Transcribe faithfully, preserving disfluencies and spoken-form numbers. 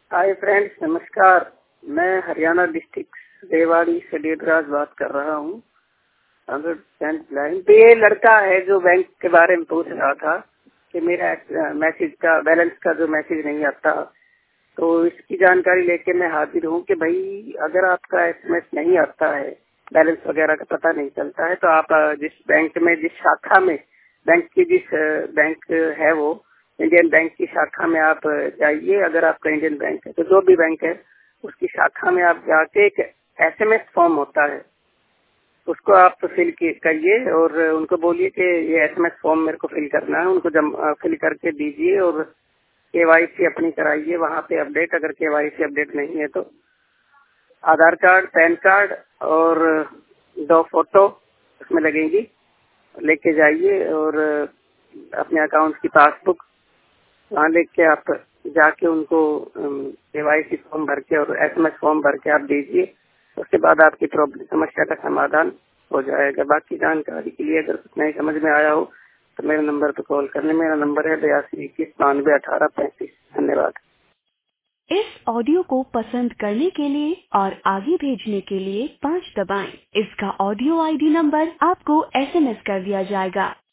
Hi friends, नमस्कार। मैं Haryana district Rewari से देवराज बात कर रहा हूँ। अगर तो ये लड़का है जो बैंक के बारे में पूछ रहा था कि मेरा मैसेज का बैलेंस का जो मैसेज नहीं आता, तो इसकी जानकारी लेके मैं हाजिर हूँ कि भाई अगर आपका एसएमएस नहीं आता है, बैलेंस वगैरह का पता नहीं चलता है, तो आप जिस बैंक में जिस शाखा में बैंक की जिस बैंक है वो इंडियन बैंक की शाखा में आप जाइए। अगर आपका इंडियन बैंक है तो जो भी बैंक है उसकी शाखा में आप जाके एक एसएमएस फॉर्म होता है, उसको आप फिल करिए और उनको बोलिए कि ये एसएमएस फॉर्म मेरे को फिल करना है। उनको जम फिल करके दीजिए और केवाईसी अपनी कराइए वहाँ पे अपडेट। अगर केवाईसी अपडेट नहीं है तो आधार कार्ड, पैन कार्ड और दो फोटो उसमें लगेंगी, लेके जाइए और अपने अकाउंट की पासबुक वहाँ लेके आप जाके उनको केवाईसी फॉर्म भर के और एसएमएस फॉर्म भर के आप दीजिए। उसके बाद आपकी प्रॉब्लम समस्या का समाधान हो जाएगा। बाकी जानकारी के लिए अगर कुछ नहीं समझ में आया हो तो मेरे नंबर पर कॉल करने। मेरा नंबर है बयासी इक्कीस बानवे अठारह पैंतीस। धन्यवाद। इस ऑडियो को पसंद करने के लिए और आगे भेजने के लिए पाँच दबाएं। इसका ऑडियो आईडी नंबर आपको एसएमएस कर दिया जाएगा।